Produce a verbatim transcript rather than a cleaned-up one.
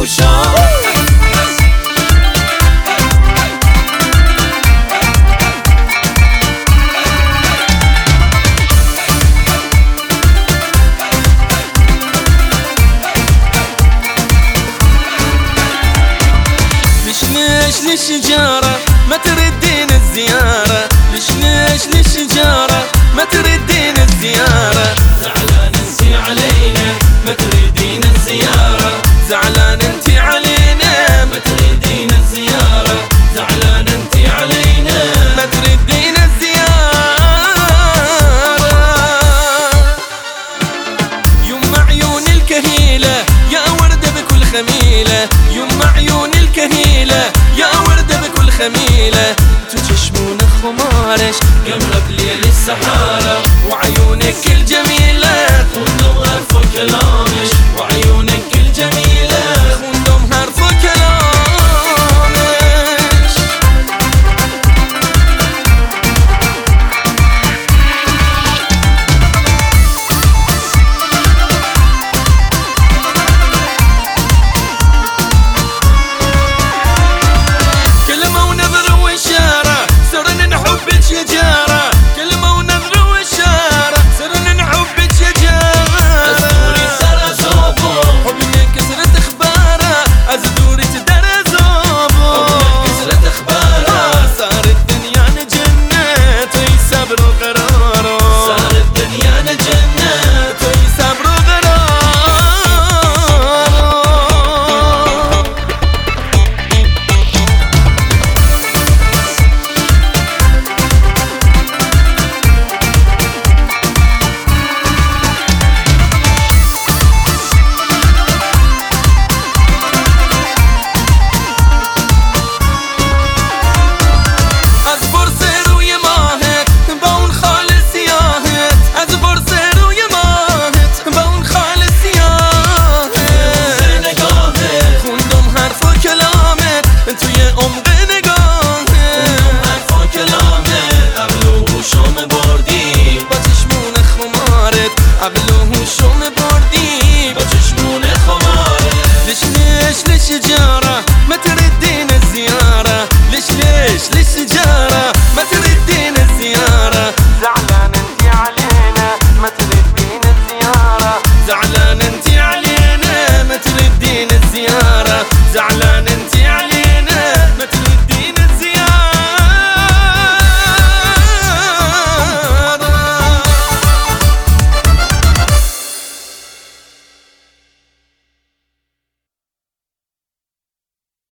وشوم. ليش للشجارة ما تردين الزيارة؟ ليش ليش للشجارة ما تردين الزيارة؟ زعلان انتي علينا ما تريدين الزيارة. زعلان انتي علينا ما تريدين الزيارة. زعلان انتي علينا ما تردين الزيارة. يما عيون الكهيلة يا وردة بكل خميلة. يما عيون الكهيلة يا وردة بكل خميلة. تجشمون خمارش قمرة بليل السحارة. وعيونك الجميلة خندم غرفة كلامش. وعيونك الجميلة خندم حرف كلامش. كلمة ونذر وإشارة صرنا نحبك شجارة. كلمة ونذر وإشارة صرنا نحبك شجارة. أزدوري سر زوبو حبنا كسرت اخباره. ازدوري تدرى زوبو كسرت اخباره. صار الدنيا جنة ويصبر قراره. صار الدنيا جنة ويصبر قراره. اصبر سير ويماهت بون خالص ياهت. اصبر سير ويماهت بون خالص ياهت. نقاهت خندم حرف كلامت انتو يا ام نقاهت. حرف كلامت أغلو وشوم بردي. بچشمون خمارت اغلوه شوم بردی. بچشمون خمارت. ليش ليش للشجارة ما تردين الزيارة؟ ليش ليش للشجارة ما تردين الزيارة؟ زعلان انتي علينا ما تردين